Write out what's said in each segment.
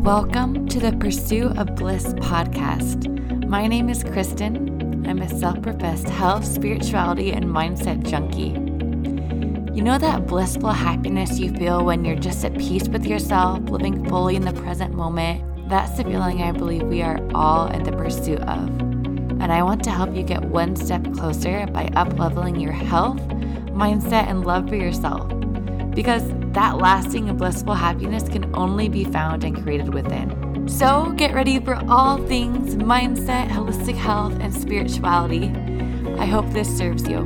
Welcome to the Pursuit of Bliss podcast. My name is Kristen. I'm a self-professed health, spirituality, and mindset junkie. You know that blissful happiness you feel when you're just at peace with yourself, living fully in the present moment? That's the feeling I believe we are all in the pursuit of. And I want to help you get one step closer by up-leveling your health, mindset, and love for yourself. Because that lasting and blissful happiness can only be found and created within. So get ready for all things mindset, holistic health, and spirituality. I hope this serves you.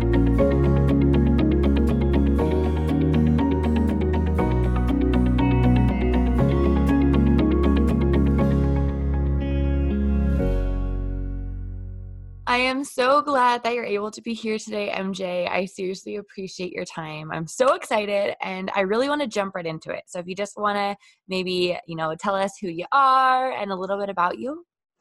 I am so glad that you're able to be here today, MJ. I seriously appreciate your time. I'm so excited, and I really want to jump right into it. So if you just want to maybe, tell us who you are and a little bit about you.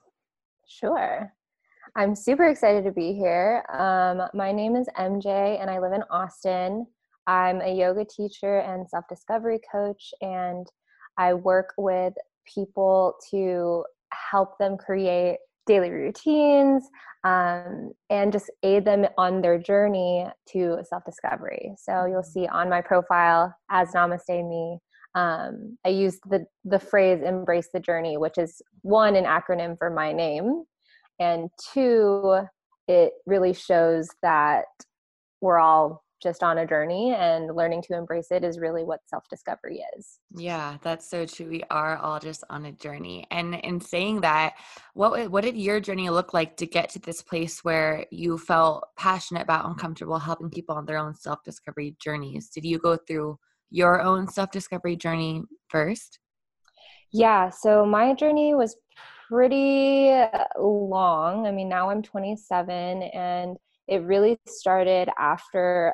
Sure. I'm super excited to be here. My name is MJ, and I live in Austin. I'm a yoga teacher and self-discovery coach, and I work with people to help them create daily routines and just aid them on their journey to self-discovery. So you'll see on my profile as Namaste Me, I use the phrase embrace the journey, which is one, an acronym for my name, and two, it really shows that we're all just on a journey, and learning to embrace it is really what self-discovery is. Yeah, that's so true. We are all just on a journey. And in saying that, what did your journey look like to get to this place where you felt passionate about and comfortable helping people on their own self-discovery journeys? Did you go through your own self-discovery journey first? Yeah, so my journey was pretty long. I mean, now I'm 27, and it really started after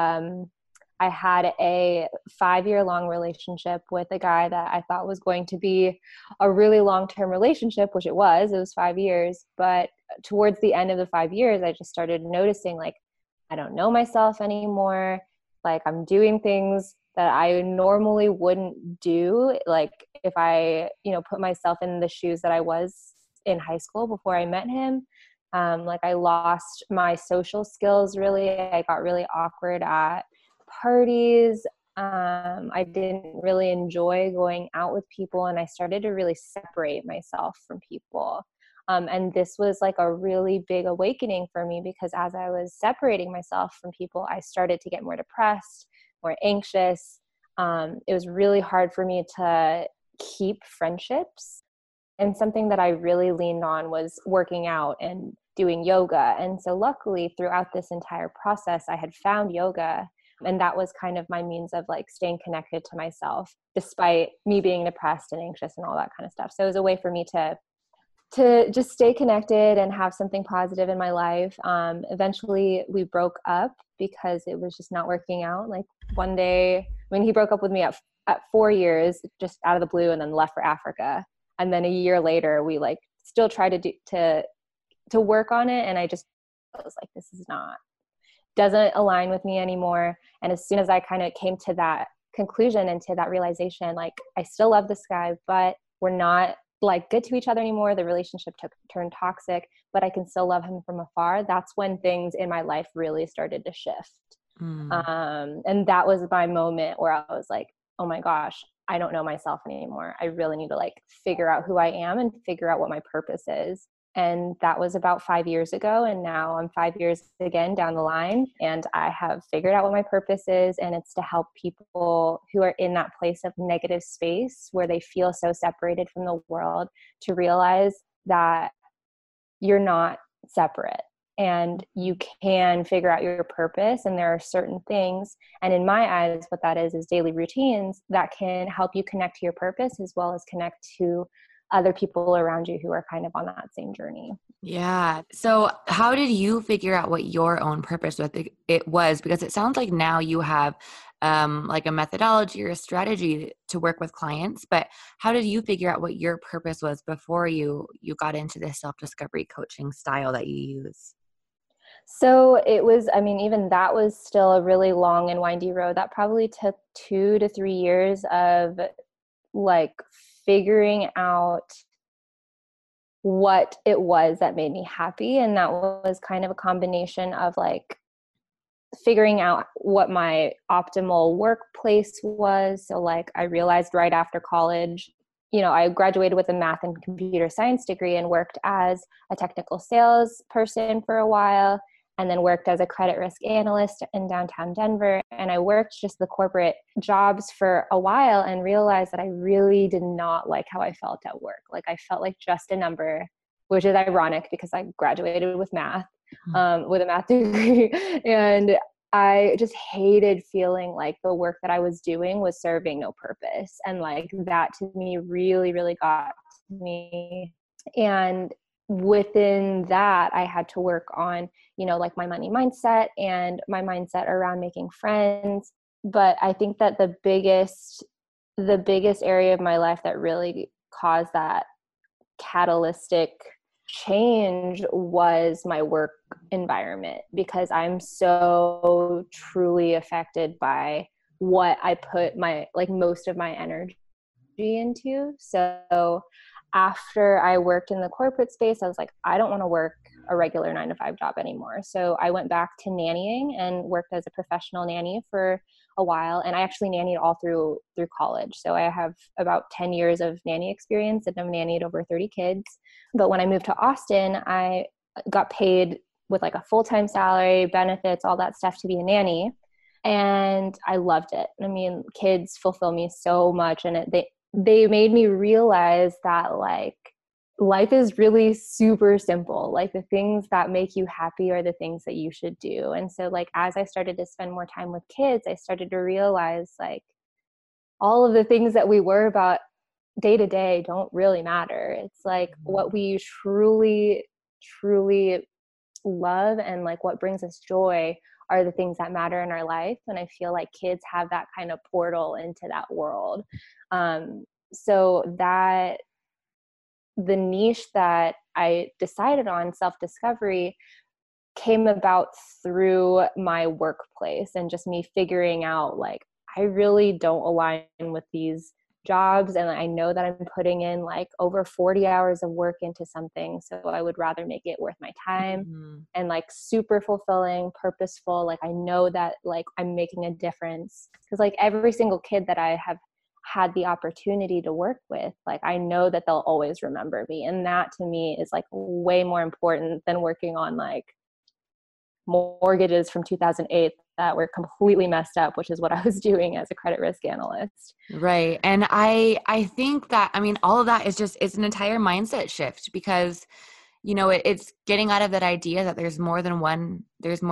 I had a 5-year-long relationship with a guy that I thought was going to be a really long-term relationship, which it was. It was 5 years. But towards the end of the 5 years, I just started noticing, like, I don't know myself anymore. Like, I'm doing things that I normally wouldn't do. Like, if I, put myself in the shoes that I was in high school before I met him, like, I lost my social skills, really. I got really awkward at parties. I didn't really enjoy going out with people, and I started to really separate myself from people. And this was like a really big awakening for me, because as I was separating myself from people, I started to get more depressed, more anxious. It was really hard for me to keep friendships. And something that I really leaned on was working out and doing yoga. And so luckily throughout this entire process, I had found yoga. And that was kind of my means of like staying connected to myself, despite me being depressed and anxious and all that kind of stuff. So it was a way for me to just stay connected and have something positive in my life. Eventually we broke up because it was just not working out. Like one day, he broke up with me at 4 years, just out of the blue, and then left for Africa. And then a year later, we like still tried to work on it. And I was like, this doesn't align with me anymore. And as soon as I kind of came to that conclusion and to that realization, like, I still love this guy, but we're not like good to each other anymore. The relationship turned toxic, but I can still love him from afar. That's when things in my life really started to shift. And that was my moment where I was like, oh my gosh, I don't know myself anymore. I really need to like figure out who I am and figure out what my purpose is. And that was about 5 years ago. And now I'm 5 years again down the line, and I have figured out what my purpose is. And it's to help people who are in that place of negative space where they feel so separated from the world to realize that you're not separate and you can figure out your purpose. And there are certain things, and in my eyes, what that is daily routines that can help you connect to your purpose as well as connect to other people around you who are kind of on that same journey. Yeah. So how did you figure out what your own purpose with it was? Because it sounds like now you have like a methodology or a strategy to work with clients, but how did you figure out what your purpose was before you got into this self-discovery coaching style that you use? So it was, even that was still a really long and windy road. That probably took 2 to 3 years of like figuring out what it was that made me happy. And that was kind of a combination of like figuring out what my optimal workplace was. So like I realized right after college, I graduated with a math and computer science degree and worked as a technical sales person for a while, and then worked as a credit risk analyst in downtown Denver. And I worked just the corporate jobs for a while and realized that I really did not like how I felt at work. Like I felt like just a number, which is ironic because I graduated with math, with a math degree. And I just hated feeling like the work that I was doing was serving no purpose. And like that to me really, really got to me. And within that, I had to work on, like my money mindset and my mindset around making friends. But I think that the biggest area of my life that really caused that catalytic change was my work environment, because I'm so truly affected by what I put most of my energy into. So after I worked in the corporate space, I was like, I don't want to work a regular 9-to-5 job anymore. So I went back to nannying and worked as a professional nanny for a while. And I actually nannied all through college. So I have about 10 years of nanny experience, and I've nannied over 30 kids. But when I moved to Austin, I got paid with like a full-time salary, benefits, all that stuff to be a nanny. And I loved it. I mean, kids fulfill me so much. And they made me realize that like life is really super simple. Like the things that make you happy are the things that you should do. And so like, as I started to spend more time with kids, I started to realize like all of the things that we worry about day to day don't really matter. It's like what we truly, truly love and like what brings us joy are the things that matter in our life. And I feel like kids have that kind of portal into that world. So that the niche that I decided on, self-discovery, came about through my workplace and just me figuring out like, I really don't align with these jobs. And I know that I'm putting in like over 40 hours of work into something. So I would rather make it worth my time and like super fulfilling, purposeful. Like I know that like I'm making a difference, because like every single kid that I have had the opportunity to work with, like I know that they'll always remember me. And that to me is like way more important than working on like mortgages from 2008 that were completely messed up, which is what I was doing as a credit risk analyst. Right. And I think that, I mean, all of that is it's an entire mindset shift, because, it's getting out of that idea that there's more than one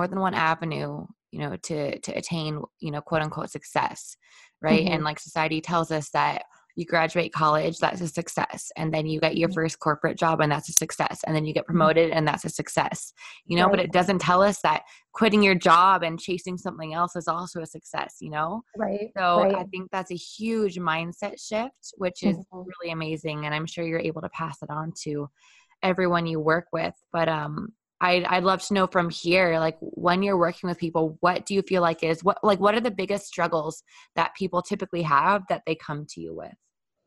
avenue, to attain, quote unquote success. Right. Mm-hmm. And like society tells us that you graduate college, that's a success. And then you get your first corporate job, and that's a success. And then you get promoted, and that's a success, Right. But it doesn't tell us that quitting your job and chasing something else is also a success, Right. So Right. I think that's a huge mindset shift, which is really amazing. And I'm sure you're able to pass it on to everyone you work with. But I'd love to know from here, like when you're working with people, what do you feel like what are the biggest struggles that people typically have that they come to you with?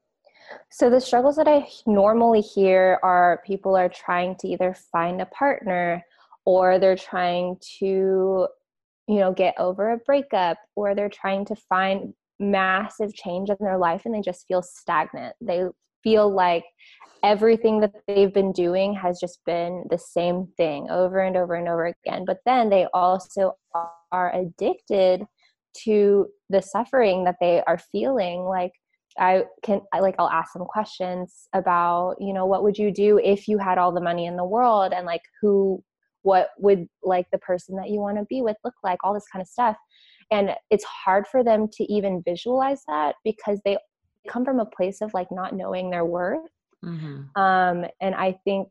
So the struggles that I normally hear are people are trying to either find a partner, or they're trying to, get over a breakup, or they're trying to find massive change in their life and they just feel stagnant. They feel like everything that they've been doing has just been the same thing over and over and over again. But then they also are addicted to the suffering that they are feeling. Like I'll ask them questions about, what would you do if you had all the money in the world, and like what would like the person that you want to be with look like, all this kind of stuff. And it's hard for them to even visualize that, because they come from a place of like not knowing their worth. And I think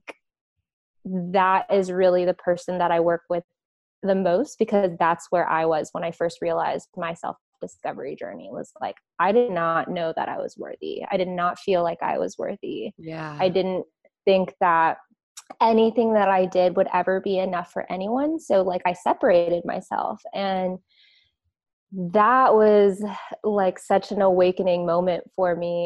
that is really the person that I work with the most, because that's where I was when I first realized my self-discovery journey was like, I did not know that I was worthy. I did not feel like I was worthy. Yeah. I didn't think that anything that I did would ever be enough for anyone. So like I separated myself, and that was like such an awakening moment for me,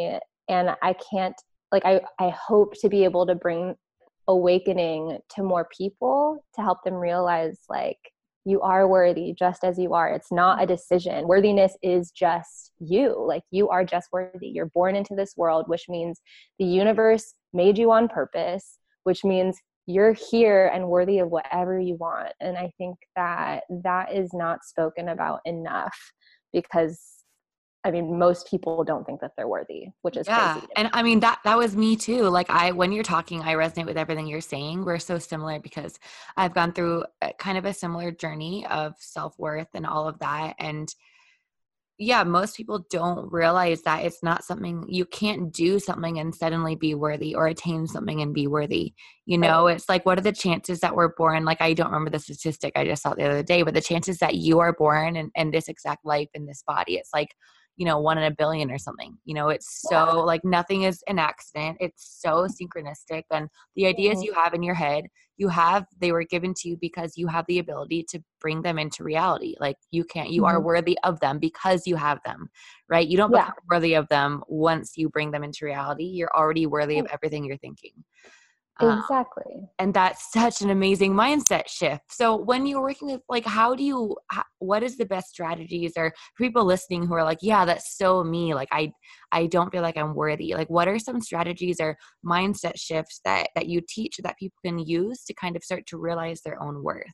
And I can't, like, I hope to be able to bring awakening to more people to help them realize, like, you are worthy just as you are. It's not a decision. Worthiness is just you. Like, you are just worthy. You're born into this world, which means the universe made you on purpose, which means you're here and worthy of whatever you want. And I think that that is not spoken about enough, because I mean, most people don't think that they're worthy, which is crazy Yeah. to And me. I mean, that was me too. Like when you're talking, I resonate with everything you're saying. We're so similar because I've gone through kind of a similar journey of self-worth and all of that. And yeah, most people don't realize that it's not something, you can't do something and suddenly be worthy, or attain something and be worthy. You know, Right. it's like, what are the chances that we're born? Like, I don't remember the statistic I just saw the other day, but the chances that you are born in this exact life in this body, it's like, 1 in a billion or something. It's Yeah. so like nothing is an accident. It's so synchronistic. And the ideas Mhm. you have in your head, they were given to you because you have the ability to bring them into reality. Like you are Mhm. worthy of them because you have them, right? You don't Yeah. become worthy of them once you bring them into reality. You're already worthy of everything you're thinking. Um, Exactly. and that's such an amazing mindset shift. So when you're working with, like, what is the best strategies, or for people listening who are like, yeah, that's so me. Like, I don't feel like I'm worthy. Like, what are some strategies or mindset shifts that you teach that people can use to kind of start to realize their own worth?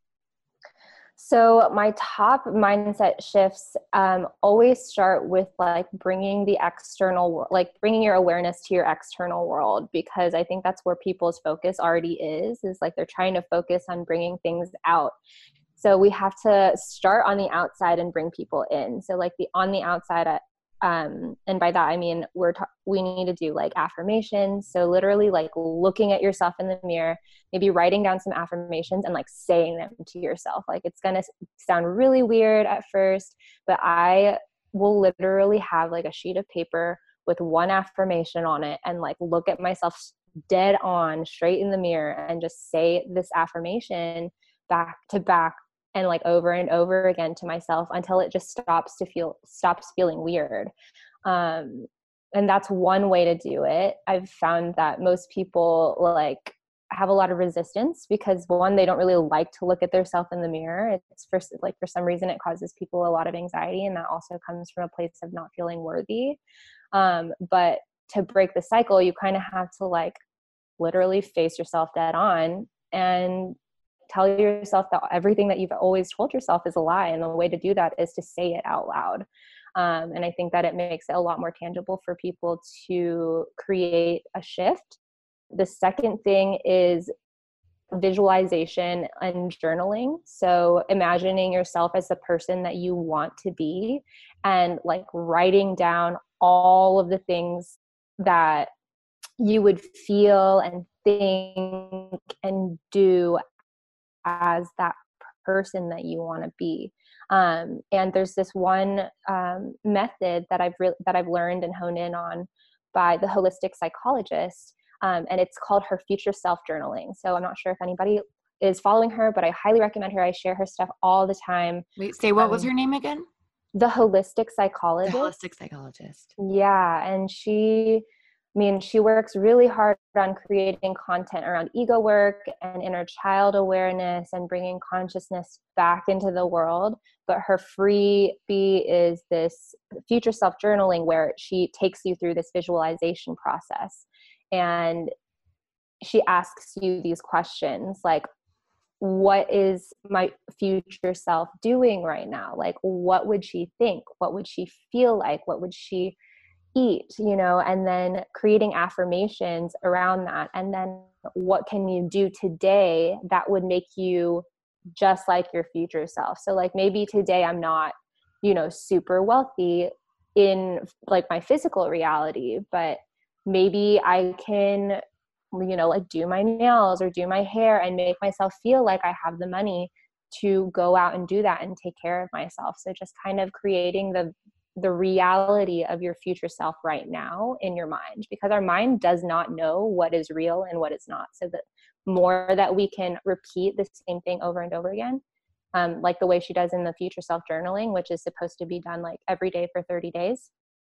So my top mindset shifts always start with like bringing the like bringing your awareness to your external world, because I think that's where people's focus already is like they're trying to focus on bringing things out. So we have to start on the outside and bring people in. So like on the outside, and by that I mean we need to do like affirmations. So literally like looking at yourself in the mirror, maybe writing down some affirmations and like saying them to yourself. Like, it's gonna sound really weird at first, but I will literally have like a sheet of paper with one affirmation on it and like look at myself dead on straight in the mirror and just say this affirmation back to back and like over and over again to myself until it just stops feeling weird. um and that's one way to do it. I've found that most people like have a lot of resistance because, one, they don't really like to look at themselves in the mirror. It's for some reason it causes people a lot of anxiety, and that also comes from a place of not feeling worthy. But to break the cycle, you kind of have to like literally face yourself dead on and tell yourself that everything that you've always told yourself is a lie. And the way to do that is to say it out loud. And I think that it makes it a lot more tangible for people to create a shift. The second thing is visualization and journaling. So imagining yourself as the person that you want to be and like writing down all of the things that you would feel and think and do as that person that you want to be. And there's this one method that I've learned and honed in on by the holistic psychologist, and it's called her future self journaling. So I'm not sure if anybody is following her, but I highly recommend her. I share her stuff all the time. Wait, say what was Um, her name again? the holistic The psychologist. holistic psychologist. Yeah, and she works really hard on creating content around ego work and inner child awareness and bringing consciousness back into the world. But her freebie is this future self journaling, where she takes you through this visualization process. And she asks you these questions like, what is my future self doing right now? Like, what would she think? What would she feel like? What would she eat, and then creating affirmations around that. And then what can you do today that would make you just like your future self? So like maybe today I'm not, super wealthy in like my physical reality, but maybe I can, like do my nails or do my hair and make myself feel like I have the money to go out and do that and take care of myself. So just kind of creating the reality of your future self right now in your mind, because our mind does not know what is real and what is not. So the more that we can repeat the same thing over and over again, like the way she does in the future self journaling, which is supposed to be done like every day for 30 days,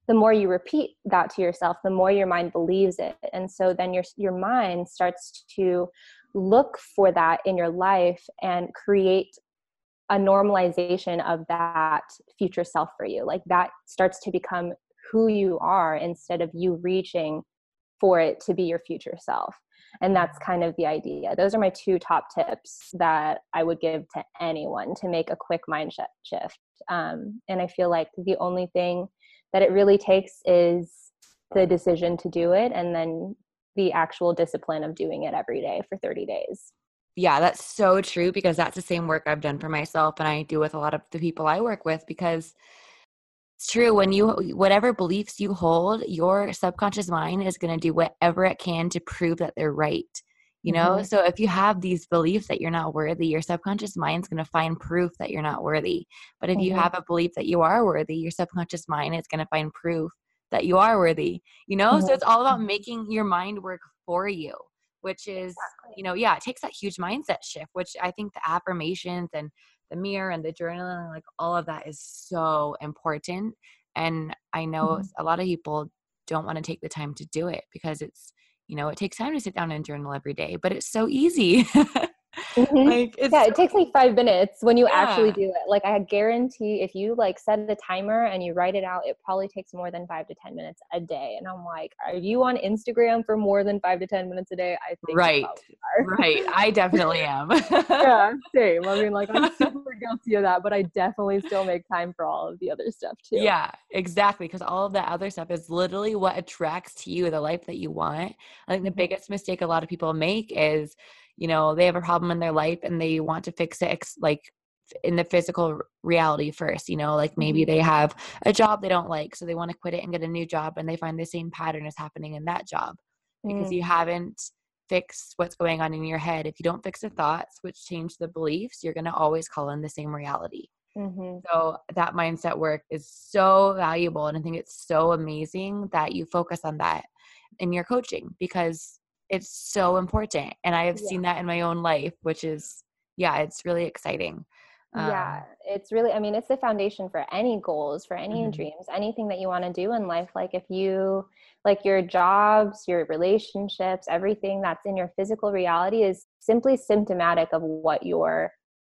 the more you repeat that to yourself, the more your mind believes it. And so then your mind starts to look for that in your life and create a normalization of that future self for you. Like that starts to become who you are instead of you reaching for it to be your future self. And that's kind of the idea. Those are my two top tips that I would give to anyone to make a quick mind shift. And I feel like the only thing that it really takes is the decision to do it, and then the actual discipline of doing it every day for 30 days. Yeah, that's so true, because that's the same work I've done for myself and I do with a lot of the people I work with, because it's true. When whatever beliefs you hold, your subconscious mind is going to do whatever it can to prove that they're right. Mm-hmm. So if you have these beliefs that you're not worthy, your subconscious mind's going to find proof that you're not worthy. But if you Mm-hmm. have a belief that you are worthy, your subconscious mind is going to find proof that you are worthy, So Mm-hmm. it's all about making your mind work for you, which is, yeah, it takes that huge mindset shift, which I think the affirmations and the mirror and the journaling, like all of that is so important. And I know Mm-hmm. a lot of people don't want to take the time to do it because it's, it takes time to sit down and journal every day, but it's so easy. Mm-hmm. Like it's Yeah, so, it takes like 5 minutes when you actually yeah. do it. Like I guarantee if you like set a timer and you write it out, it probably takes more than 5 to 10 minutes a day. And I'm like, are you on Instagram for more than 5 to 10 minutes a day? I think you Right. probably are. Right. I definitely am. Yeah, same. I mean, like I'm super guilty of that, but I definitely still make time for all of the other stuff too. Yeah, exactly. Because all of that other stuff is literally what attracts to you the life that you want. I think the Mm-hmm. biggest mistake a lot of people make is, they have a problem in their life and they want to fix it like in the physical reality first, like maybe Mm-hmm. they have a job they don't like, so they want to quit it and get a new job, and they find the same pattern is happening in that job because Mm-hmm. you haven't fixed what's going on in your head. If you don't fix the thoughts, which change the beliefs, you're going to always call in the same reality. Mm-hmm. So that mindset work is so valuable. And I think it's so amazing that you focus on that in your coaching, because it's so important. And I have Yeah. seen that in my own life, which is, yeah, it's really exciting. Yeah, it's really, I mean, it's the foundation for any goals, for any Mhm. dreams, anything that you want to do in life. Like if you, like your jobs, your relationships, everything that's in your physical reality is simply symptomatic of what your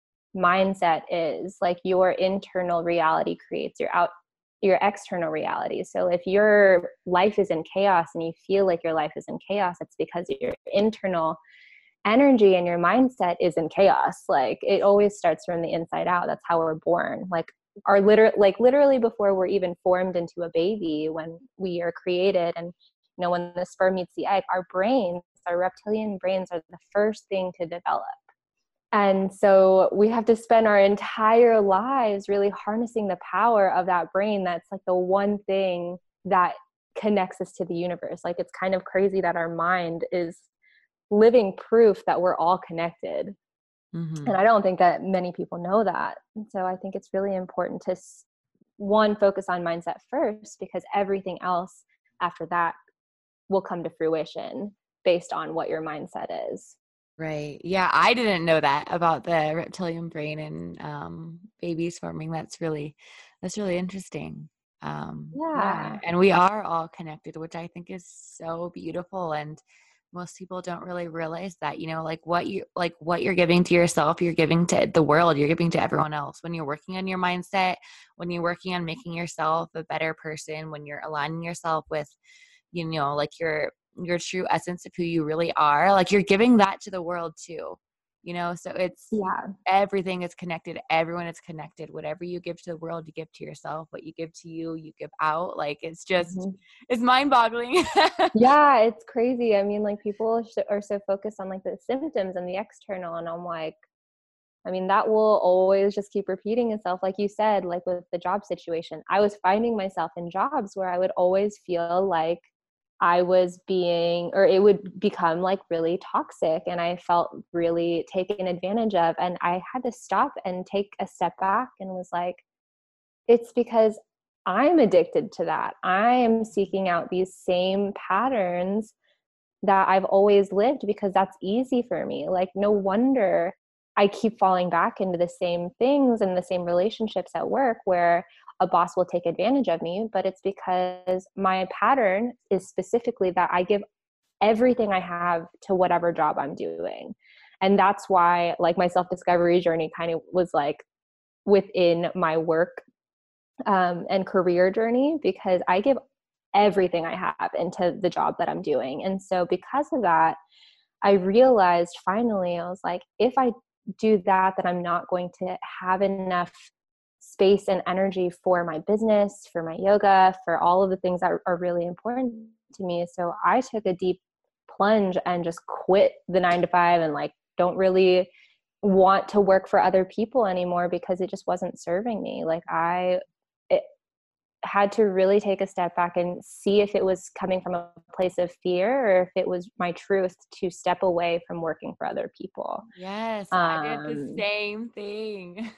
mindset is. Like your internal reality creates your external reality. So if your life is in chaos and you feel like your life is in chaos, it's because your internal energy and your mindset is in chaos. Like it always starts from the inside out. That's how we're born. Like literally before we're even formed into a baby, when we are created, and when the sperm meets the egg, our reptilian brains are the first thing to develop. And so we have to spend our entire lives really harnessing the power of that brain. That's like the one thing that connects us to the universe. Like it's kind of crazy that our mind is living proof that we're all connected. And Mhm. I don't think that many people know that. And so I think it's really important to one, focus on mindset first, because everything else after that will come to fruition based on what your mindset is. Right. Yeah, I didn't know that about the reptilian brain and babies forming. That's really interesting. Yeah, Yeah. and we are all connected, which I think is so beautiful. And most people don't really realize that, like what you're giving to yourself, you're giving to the world, you're giving to everyone else. When you're working on your mindset, when you're working on making yourself a better person, when you're aligning yourself with, like your true essence of who you really are, like you're giving that to the world too, so it's Yeah. everything is connected, everyone is connected. Whatever you give to the world, you give to yourself. What you give to you give out. Like Mhm. it's mind-boggling. Yeah, it's crazy. I mean, like people are so focused on like the symptoms and the external, and I'm like, I mean, that will always just keep repeating itself. Like you said, like with the job situation, I was finding myself in jobs where I would always feel like I was being, or it would become like really toxic, and I felt really taken advantage of. And I had to stop and take a step back and was like, it's because I'm addicted to that. I am seeking out these same patterns that I've always lived because that's easy for me. Like, no wonder I keep falling back into the same things and the same relationships at work where a boss will take advantage of me, but it's because my pattern is specifically that I give everything I have to whatever job I'm doing. And that's why like my self-discovery journey kind of was like within my work and career journey, because I give everything I have into the job that I'm doing. And so because of that, I realized finally, I was like, if I do that, then I'm not going to have enough space and energy for my business, for my yoga, for all of the things that are really important to me. So I took a deep plunge and just quit the 9 to 5 and like don't really want to work for other people anymore because it just wasn't serving me. Like it had to really take a step back and see if it was coming from a place of fear or if it was my truth to step away from working for other people. Yes, I did the same thing.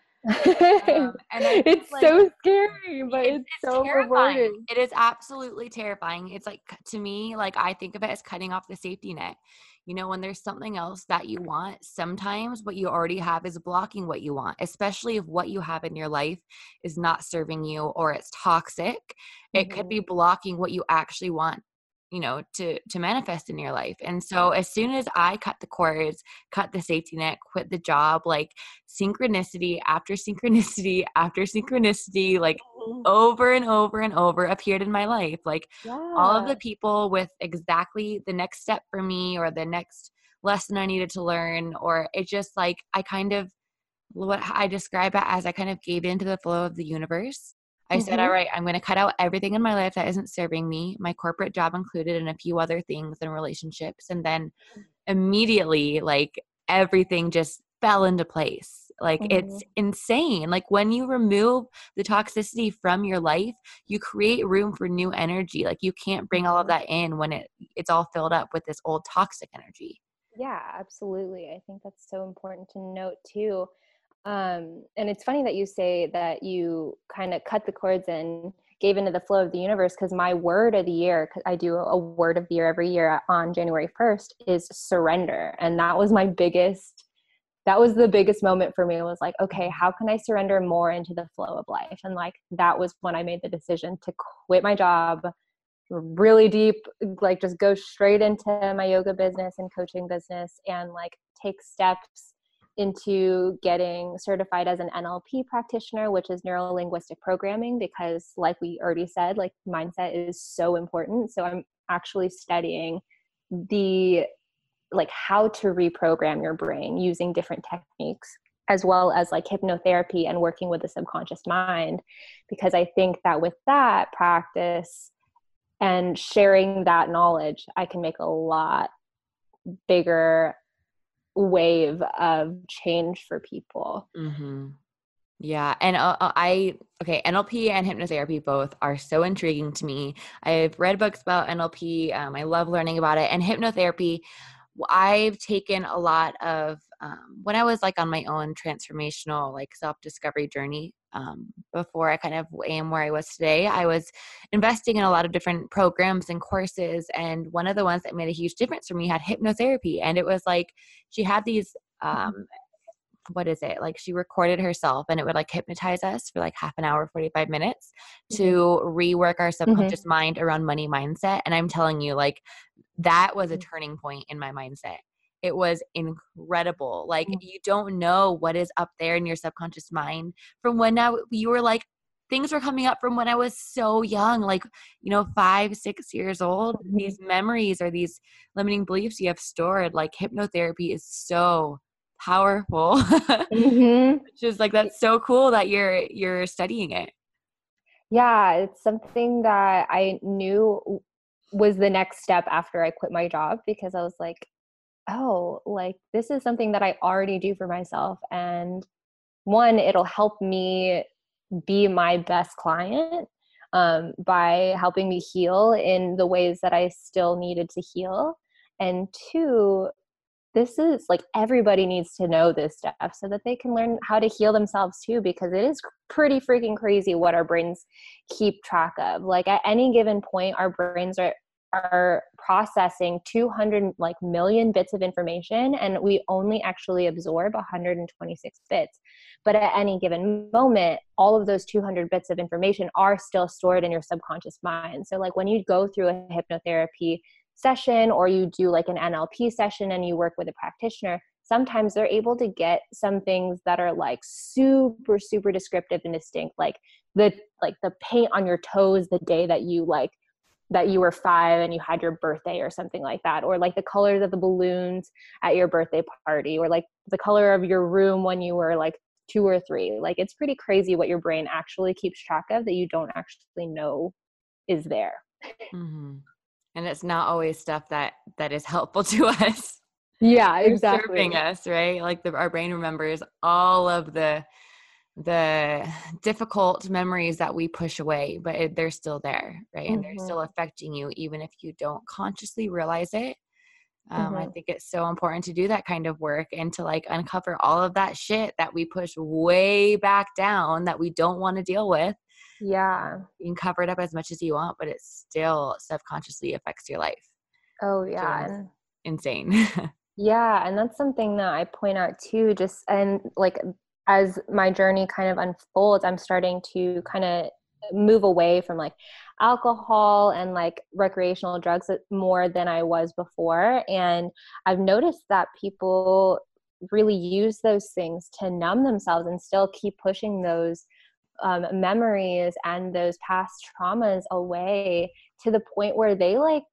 And I think It's like so scary, but it's so terrifying. rewarding. It is absolutely terrifying. It's like, to me, like I think of it as cutting off the safety net. You know, when there's something else that you want, sometimes what you already have is blocking what you want, especially if what you have in your life is not serving you or it's toxic. It could be blocking what you actually want, you know, to manifest in your life. And so as soon as I cut the cords, cut the safety net, quit the job, like synchronicity after synchronicity after synchronicity, like over and over and over appeared in my life. Like all of the people with exactly the next step for me or the next lesson I needed to learn, or it just like, I kind of, what I describe it as, I kind of gave into the flow of the universe. I said, all right, I'm going to cut out everything in my life that isn't serving me, my corporate job included, and a few other things and relationships. And then immediately, like everything just fell into place. Like it's insane. Like when you remove the toxicity from your life, you create room for new energy. Like you can't bring all of that in when it's all filled up with this old toxic energy. Yeah, absolutely. I think that's so important to note too. And it's funny that you say that you kind of cut the cords and gave into the flow of the universe, because my word of the year, because I do a word of the year every year on January 1st, is surrender. And that was the biggest moment for me. It was like, okay, how can I surrender more into the flow of life? And like, that was when I made the decision to quit my job really deep, like just go straight into my yoga business and coaching business and like take steps into getting certified as an NLP practitioner, which is neuro linguistic programming, because like we already said, like mindset is so important. So I'm actually studying like how to reprogram your brain using different techniques, as well as like hypnotherapy and working with the subconscious mind, because I think that with that practice and sharing that knowledge, I can make a lot bigger wave of change for people. Yeah. And NLP and hypnotherapy both are so intriguing to me. I've read books about NLP. I love learning about it. And hypnotherapy, I've taken a lot of, when I was like on my own transformational, like self-discovery journey, before I kind of am where I was today, I was investing in a lot of different programs and courses. And one of the ones that made a huge difference for me had hypnotherapy. And it was like, she had these, what is it? Like she recorded herself and it would like hypnotize us for like half an hour, 45 minutes to rework our subconscious mind around money mindset. And I'm telling you, like that was a turning point in my mindset. It was incredible. Like you don't know what is up there in your subconscious mind from when you were like, things were coming up from when I was so young, like, 5, 6 years old, these memories or these limiting beliefs you have stored. Like hypnotherapy is so powerful. Which is like, that's so cool that you're studying it. Yeah, it's something that I knew was the next step after I quit my job, because I was like, oh, like this is something that I already do for myself. And one, it'll help me be my best client by helping me heal in the ways that I still needed to heal. And two, this is like, everybody needs to know this stuff so that they can learn how to heal themselves too, because it is pretty freaking crazy what our brains keep track of. Like at any given point, our brains are processing 200 like million bits of information, and we only actually absorb 126 bits. But at any given moment, all of those 200 bits of information are still stored in your subconscious mind. So like when you go through a hypnotherapy session, or you do like an NLP session and you work with a practitioner, sometimes they're able to get some things that are like super, super descriptive and distinct, like the paint on your toes the day that you were 5 and you had your birthday or something like that, or like the colors of the balloons at your birthday party, or like the color of your room when you were like 2 or 3. Like it's pretty crazy what your brain actually keeps track of that you don't actually know is there. Mm-hmm. And it's not always stuff that is helpful to us. Yeah, Or exactly. serving us, right? Like our brain remembers all of the difficult memories that we push away, but they're still there, right? And they're still affecting you, even if you don't consciously realize it. I think it's so important to do that kind of work and to like uncover all of that shit that we push way back down that we don't want to deal with. Yeah. You can cover it up as much as you want, but it still subconsciously affects your life. Oh yeah. Insane. Yeah, and that's something that I point out too, just and like as my journey kind of unfolds, I'm starting to kind of move away from like alcohol and like recreational drugs more than I was before. And I've noticed that people really use those things to numb themselves and still keep pushing those memories and those past traumas away, to the point where they like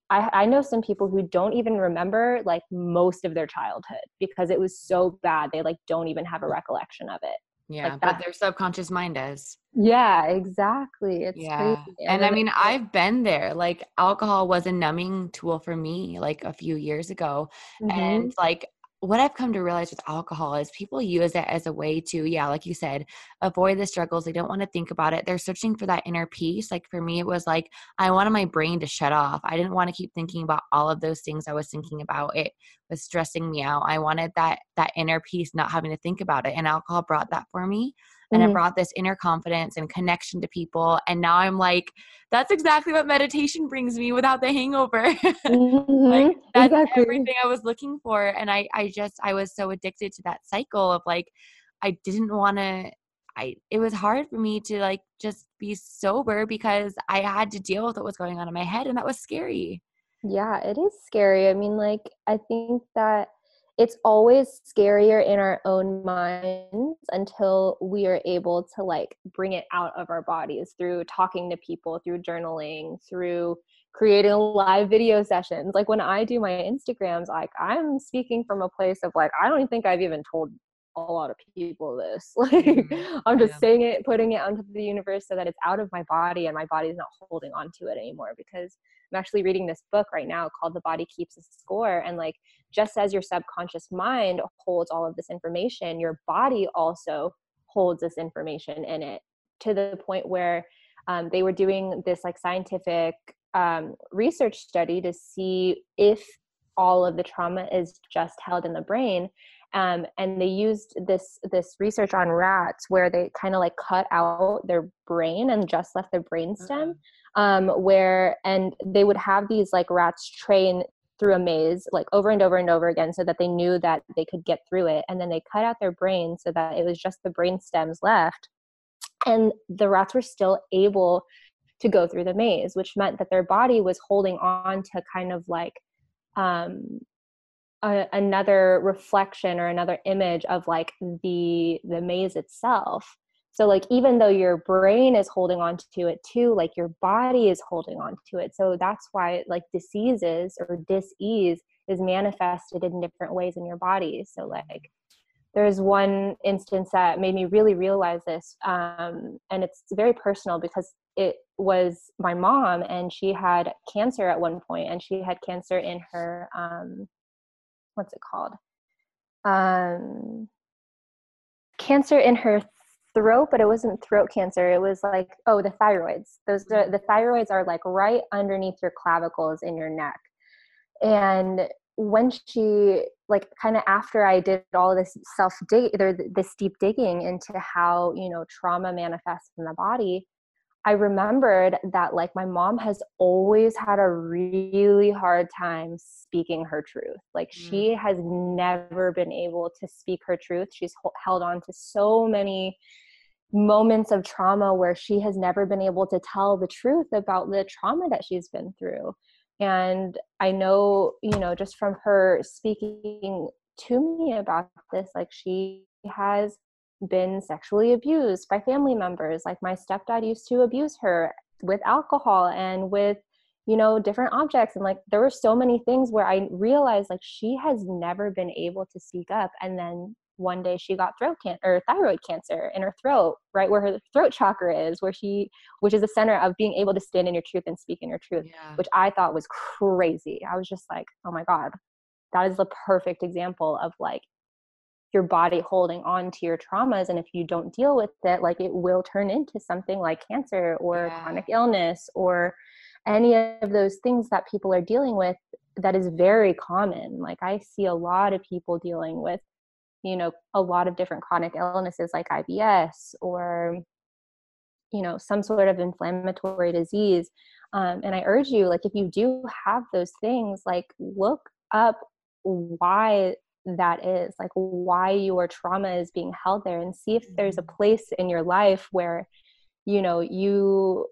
I know some people who don't even remember like most of their childhood because it was so bad. They like don't even have a recollection of it. Yeah, Like but that. their subconscious mind does. Yeah, exactly. It's crazy. Yeah. And And I then mean, I've been there. Like alcohol was a numbing tool for me like a few years ago. And like what I've come to realize with alcohol is people use it as a way to, yeah, like you said, avoid the struggles. They don't want to think about it. They're searching for that inner peace. Like for me, it was like I wanted my brain to shut off. I didn't want to keep thinking about all of those things I was thinking about. It was stressing me out. I wanted that inner peace, not having to think about it. And alcohol brought that for me. And it brought this inner confidence and connection to people. And now I'm like, that's exactly what meditation brings me without the hangover. Like that's exactly. everything I was looking for. And I was so addicted to that cycle of like, I didn't want to, it was hard for me to like just be sober because I had to deal with what was going on in my head. And that was scary. Yeah, it is scary. I mean, like, I think that it's always scarier in our own minds until we are able to like bring it out of our bodies through talking to people, through journaling, through creating live video sessions. Like when I do my Instagrams, like I'm speaking from a place of like, I don't even think I've even told a lot of people this. Like I'm just Yeah. saying it, putting it onto the universe so that it's out of my body and my body's not holding on to it anymore. Because I'm actually reading this book right now called The Body Keeps a Score. And like, just as your subconscious mind holds all of this information, your body also holds this information in it, to the point where they were doing this like scientific research study to see if all of the trauma is just held in the brain. And they used this research on rats where they kind of like cut out their brain and just left their brain stem, and they would have these like rats train through a maze like over and over and over again so that they knew that they could get through it. And then they cut out their brain so that it was just the brain stems left. And the rats were still able to go through the maze, which meant that their body was holding on to kind of like another reflection or another image of like the maze itself. So like even though your brain is holding on to it too, like your body is holding on to it. So that's why like diseases or dis-ease is manifested in different ways in your body. So like there's one instance that made me really realize this, and it's very personal because it was my mom, and she had cancer at one point, and she had cancer in her what's it called? Cancer in her throat, but it wasn't throat cancer. It was like, the thyroids. The thyroids are like right underneath your clavicles in your neck. And when she like kind of after I did all this this deep digging into how, trauma manifests in the body, I remembered that like my mom has always had a really hard time speaking her truth. Like Mm. she has never been able to speak her truth. She's held on to so many moments of trauma where she has never been able to tell the truth about the trauma that she's been through. And I know, you know, just from her speaking to me about this, like she has been sexually abused by family members. Like my stepdad used to abuse her with alcohol and with, you know, different objects. And like there were so many things where I realized like she has never been able to speak up. And then one day she got throat cancer or thyroid cancer in her throat, right where her throat chakra is, which is the center of being able to stand in your truth and speak in your truth, Yeah. which I thought was crazy. I was just like, oh my God, that is the perfect example of like your body holding on to your traumas. And if you don't deal with it, like it will turn into something like cancer or Yeah. chronic illness or any of those things that people are dealing with. That is very common. Like I see a lot of people dealing with, you know, a lot of different chronic illnesses like IBS or, you know, some sort of inflammatory disease. And I urge you, like, if you do have those things, like, look up why that is, like, why your trauma is being held there, and see if there's a place in your life where, you know, you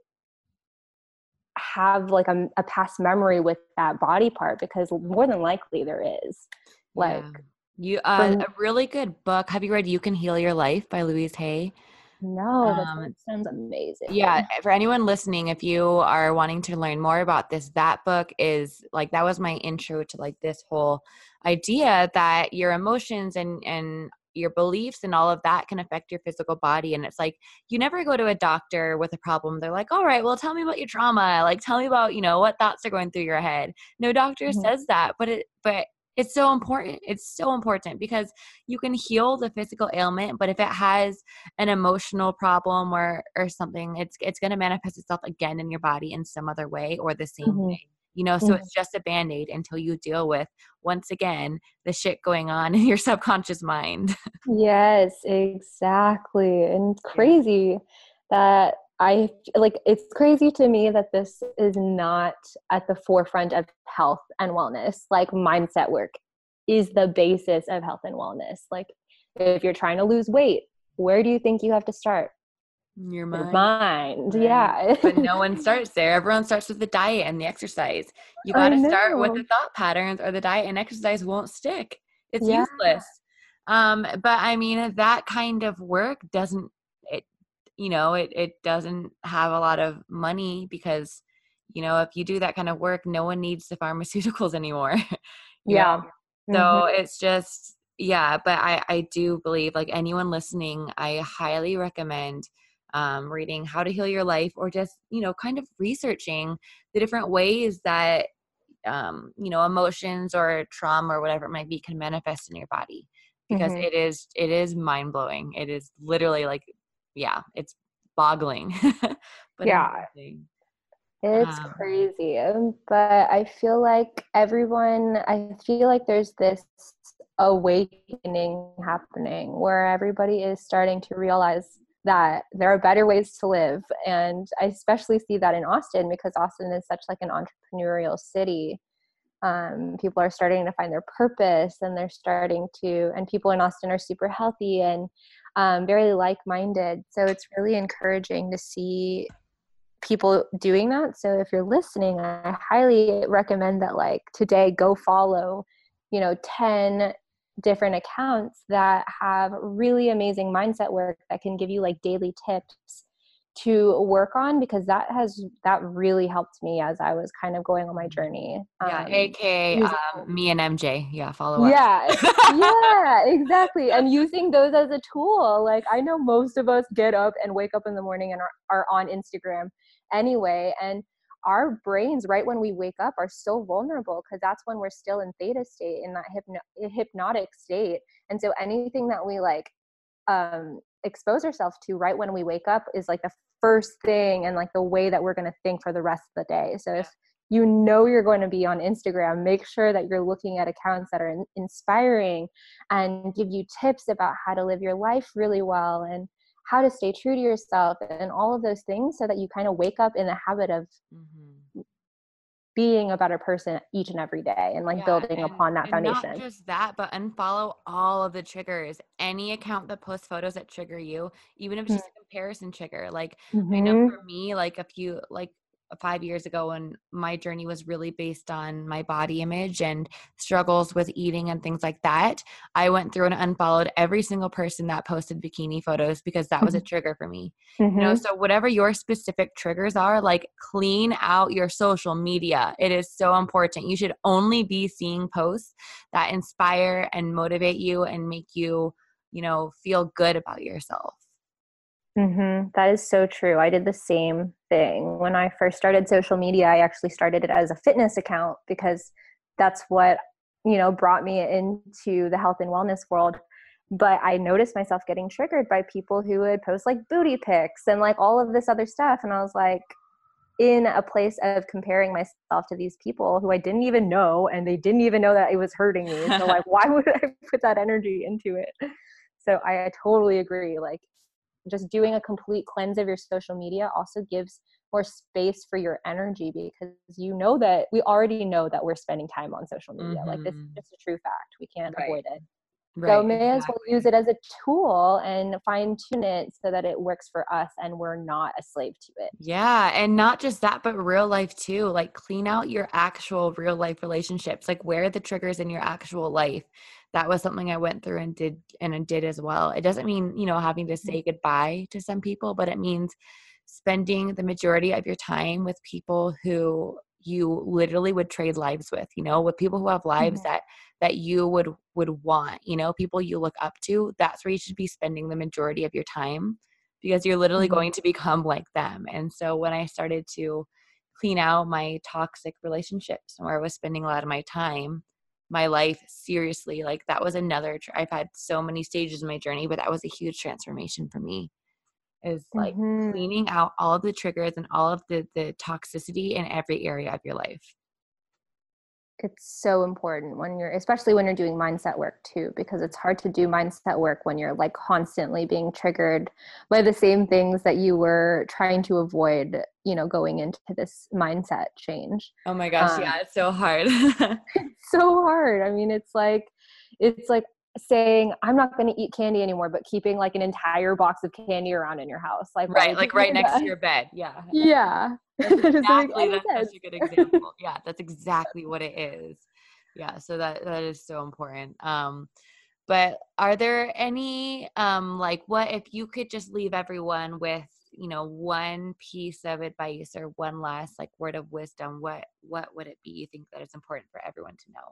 have like a past memory with that body part, because more than likely there is. Like, Yeah. You a from really good book. Have you read You Can Heal Your Life by Louise Hay? no, that Um, sounds amazing. yeah, for anyone listening, if you are wanting to learn more about this, that book is like, that was my intro to like this whole idea that your emotions and your beliefs and all of that can affect your physical body. And it's like, you never go to a doctor with a problem. They're like, all right, well, tell me about your trauma. Like, tell me about, you know, what thoughts are going through your head. No doctor Mhm. says that, but it's so important. It's so important because you can heal the physical ailment, but if it has an emotional problem or something, it's going to manifest itself again in your body in some other way or the same Mhm. way, you know. So Mhm. it's just a band-aid until you deal with, once again, the shit going on in your subconscious mind. Yes, exactly. And Yeah. crazy that like it's crazy to me that this is not at the forefront of health and wellness. Like mindset work is the basis of health and wellness. Like if you're trying to lose weight, where do you think you have to start? Your Your mind. mind. Right. Yeah. But no one starts there. Everyone starts with the diet and the exercise. You got I to start with the know. thought patterns, or the diet and exercise won't stick. It's Yeah. useless. But I mean, that kind of work doesn't, it, you know, it doesn't have a lot of money because, you know, if you do that kind of work, no one needs the pharmaceuticals anymore, you know? Yeah. Mhm. So it's just, yeah, but I do believe, like, anyone listening, I highly recommend reading How to Heal Your Life, or just, you know, kind of researching the different ways that, you know, emotions or trauma or whatever it might be can manifest in your body, because Mhm. it is mind blowing. It is literally like, yeah, it's boggling, but Yeah. amazing. It's Um, crazy, but I feel like there's this awakening happening where everybody is starting to realize that there are better ways to live. And I especially see that in Austin, because Austin is such like an entrepreneurial city. People are starting to find their purpose, and and people in Austin are super healthy and very like-minded. So it's really encouraging to see people doing that. So if you're listening, I highly recommend that, like, today go follow, you know, 10 different accounts that have really amazing mindset work that can give you like daily tips to work on, because that really helped me as I was kind of going on my journey. yeah, aka Using me and MJ. Yeah, follow us. yeah, yeah, exactly. And using those as a tool. Like I know most of us get up and wake up in the morning and are on Instagram anyway. And our brains, right when we wake up, are so vulnerable, because that's when we're still in theta state, in that hypnotic state. And so anything that we like expose ourselves to right when we wake up is like the first thing, and like the way that we're going to think for the rest of the day. So if you know you're going to be on Instagram, make sure that you're looking at accounts that are inspiring and give you tips about how to live your life really well, and how to stay true to yourself and all of those things, so that you kind of wake up in the habit of being a better person each and every day, and like Yeah, building upon that and not foundation. just that, but unfollow all of the triggers. Any account that posts photos that trigger you, even if it's just a comparison trigger. Like I know Mm-hmm. for me, like 5 years ago, when my journey was really based on my body image and struggles with eating and things like that, I went through and unfollowed every single person that posted bikini photos, because that was a trigger for me. Mm-hmm. So whatever your specific triggers are, like clean out your social media. It is so important. You should only be seeing posts that inspire and motivate you and make you, feel good about yourself. Mm-hmm. That is so true. I did the same thing. When I first started social media, I actually started it as a fitness account, because that's what, brought me into the health and wellness world. But I noticed myself getting triggered by people who would post like booty pics and like all of this other stuff. And I was like, in a place of comparing myself to these people who I didn't even know, and they didn't even know that it was hurting me. So like, why would I put that energy into it? So I totally agree. Like, just doing a complete cleanse of your social media also gives more space for your energy, because that we already know that we're spending time on social media. Like, this is just a true fact. We can't Right. avoid it. So Right. may as well use Exactly. it as a tool and fine tune it so that it works for us and we're not a slave to it. Yeah. And not just that, but real life too. Like clean out your actual real life relationships. Like where are the triggers in your actual life? That was something I went through and did as well. It doesn't mean, having to say goodbye to some people, but it means spending the majority of your time with people who you literally would trade lives with people who have lives that you would want, people you look up to. That's where you should be spending the majority of your time, because you're literally Mm-hmm. going to become like them. And so when I started to clean out my toxic relationships where I was spending a lot of my time, my life, seriously, like that was I've had so many stages in my journey, but that was a huge transformation for me, is like Mm-hmm. cleaning out all of the triggers and all of the toxicity in every area of your life. It's so important especially when you're doing mindset work too, because it's hard to do mindset work when you're like constantly being triggered by the same things that you were trying to avoid, going into this mindset change. Oh my gosh, Um, yeah, it's so hard. so hard. I mean, it's like saying, I'm not going to eat candy anymore, but keeping like an entire box of candy around in your house. Like, why Right, would you like right do next to that? your bed. Yeah. Yeah. That's It doesn't make exactly any that's such sense. a good example. Yeah, that's exactly what it is. Yeah, so that is so important. But are there any like, what if you could just leave everyone with, one piece of advice or one last like word of wisdom, what would it be you think that is important for everyone to know?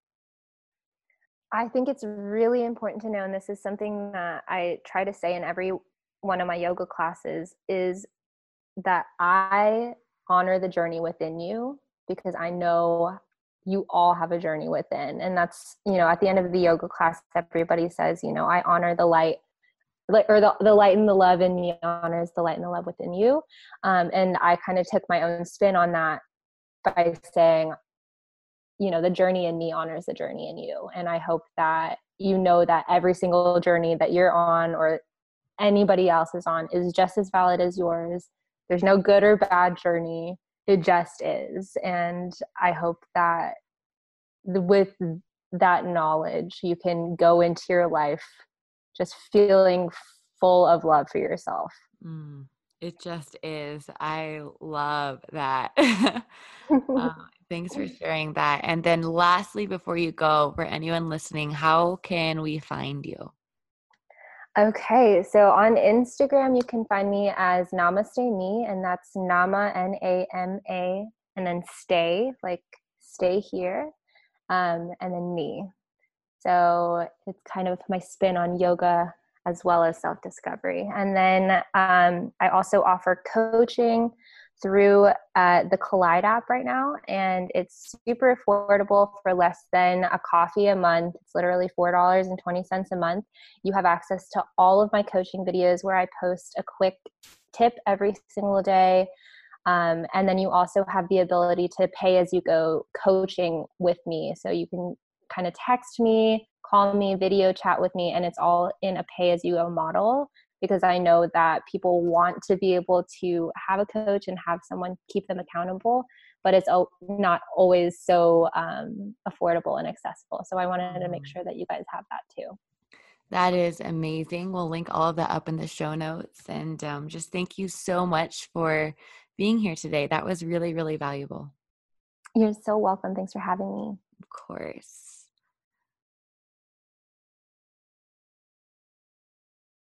I think it's really important to know, and this is something that I try to say in every one of my yoga classes, is that I honor the journey within you, because I know you all have a journey within. And that's, at the end of the yoga class, everybody says, I honor the light, or the light and the love in me honors the light and the love within you. And I kind of took my own spin on that by saying, the journey in me honors the journey in you. And I hope that that every single journey that you're on, or anybody else is on, is just as valid as yours. There's no good or bad journey. It just is. And I hope that with that knowledge, you can go into your life just feeling full of love for yourself. Mm, it just is. I love that. Thanks for sharing that. And then lastly, before you go, for anyone listening, how can we find you? Okay, so on Instagram, you can find me as Namaste Me, and that's Nama, Nama, and then stay, like stay here, and then me. So it's kind of my spin on yoga as well as self-discovery. And then I also offer coaching through the Collide app right now, and it's super affordable for less than a coffee a month. It's literally $4.20 a month. You have access to all of my coaching videos where I post a quick tip every single day. And then you also have the ability to pay as you go coaching with me. So you can kind of text me, call me, video chat with me, and it's all in a pay as you go model, because I know that people want to be able to have a coach and have someone keep them accountable, but it's not always so affordable and accessible. So I wanted to make sure that you guys have that too. That is amazing. We'll link all of that up in the show notes. And just thank you so much for being here today. That was really, really valuable. You're so welcome. Thanks for having me. Of course.